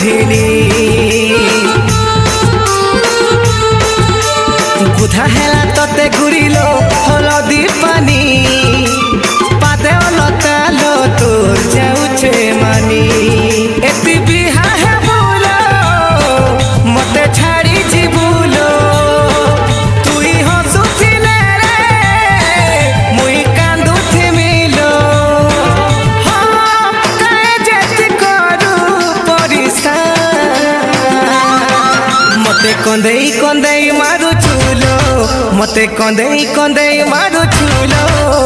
ओढ़िनी गुधा हेला तते घुरिलो हलदी पानी पादे लता लो तोर जाउछे मानी एति बिहा है बोलो मते छाड़ी जीबुलो तुई हसुथिले रे मुई कांदुथि मिलो हाँ काहे जेति करू परिसान मते कंदेई कंदेई मारू छुलो मते कंदेई कंदेई मारू छुलो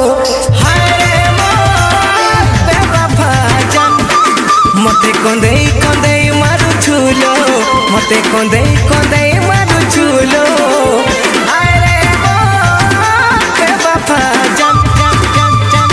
मते कंदेई कंदेई मारू छुलो मते कंदेई कंदेई मारू छुलो अरे के बापा जम जम जम जम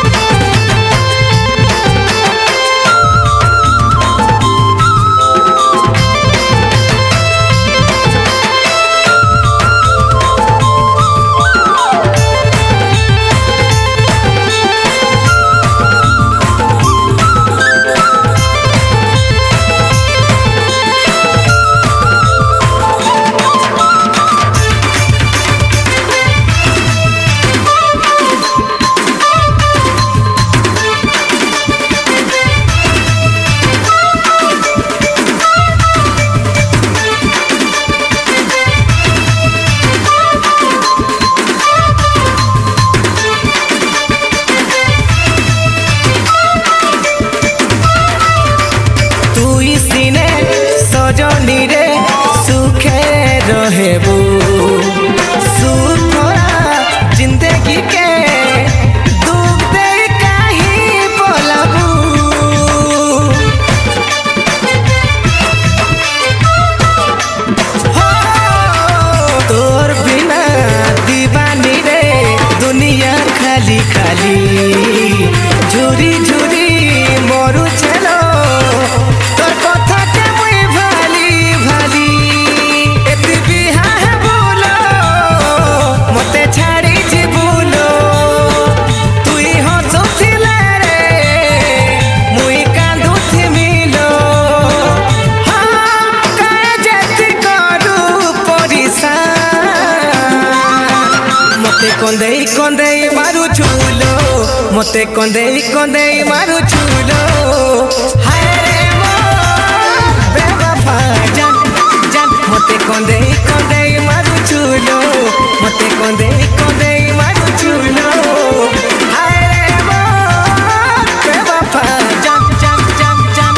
सजनी रे सुखे रहेबू सुखरा जिंदगी के दुख दे कहीं बोलबू हो तोर बिना दीवानी रे दुनिया खाली खाली झुरी झुरी मरु चलो तोर कथा कंदेई कंदेई मारू छुलो मते कंदेई कंदेई मारू छुलो हाय रे मो बेवफा जान जान मते कंदेई कंदेई मारू छुलो मते कंदेई कंदेई मारू छुलो हाय रे मो बेवफा जान जान जान जान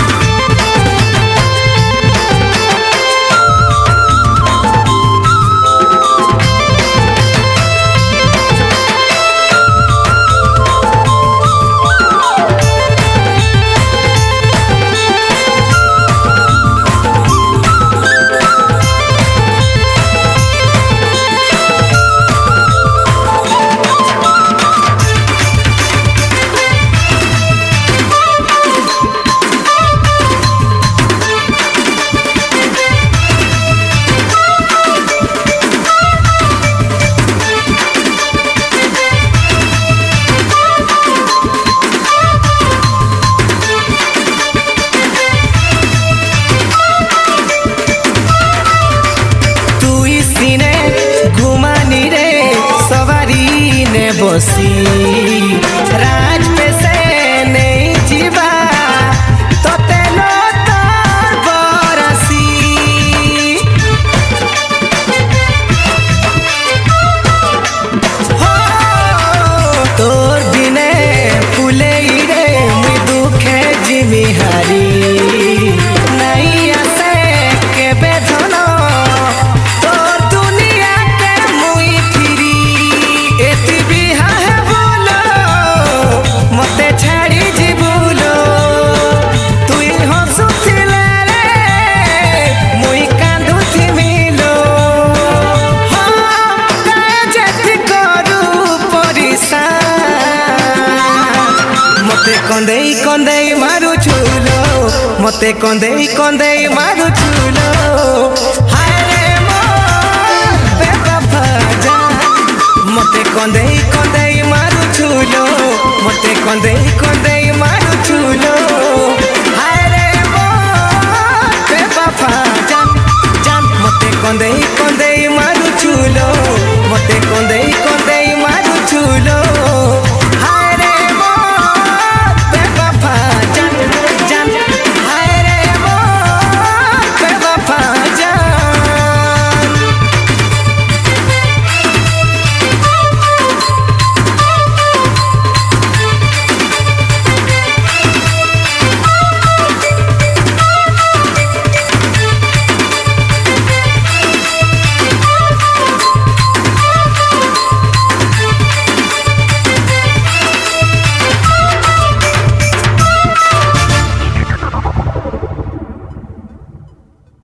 बसी राज पे से नहीं जीवा तो तेलो तार बरसी हो तोर बिने फूले रे मुई दुखे जिमी हारी नहीं आसे के बेधन तोर दुनिया के मुई फिरी एति मते छाड़ी जीबुलो तुई हसुथिले रे मुई कांदुथि मिलो हाँ काहे जेति करू परिसान मते कंदेई कंदेई मारू छुलो मते कंदेई कंदेई मारू छुलो हाय रे मो बेवफा जान मते कंदेई कंदेई मारू छुलो मते कंदेई कंदेई मारू छुलो।